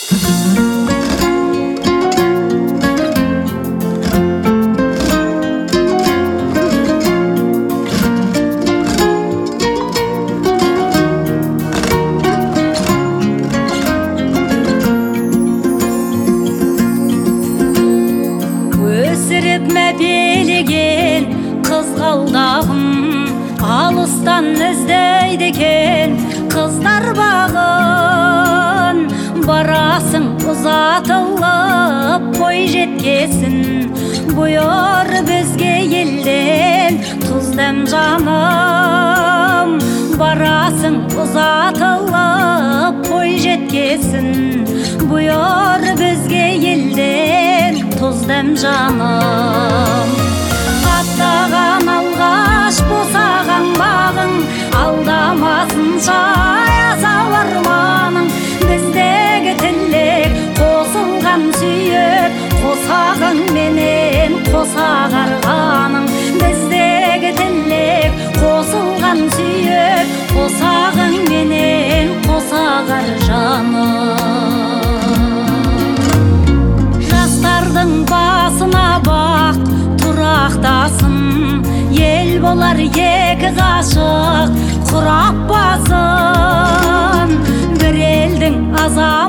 Өсіріп мәпелеген қызғалдағым алыстан іздейді екен қыздар бағын. Барасың ұзатылып бой жеткесін, бұйыр бізге елден тұз дәм жаным. Барасың ұзатылып бой жеткесін, бұйыр бізге елден тұз дәм жаным. Аттаған алғаш босаған бағың, алдамасын шаясау арманың. Біздегі тілек қосылған сүйек, қосағың менен қосағарғаның. Біздегі тілек қосылған сүйек, қосағың менен қосағар жаным. Жастардың басына бақ тұрақтасын, ел болар екі ғашық құрап басын. Бір елдің азаматы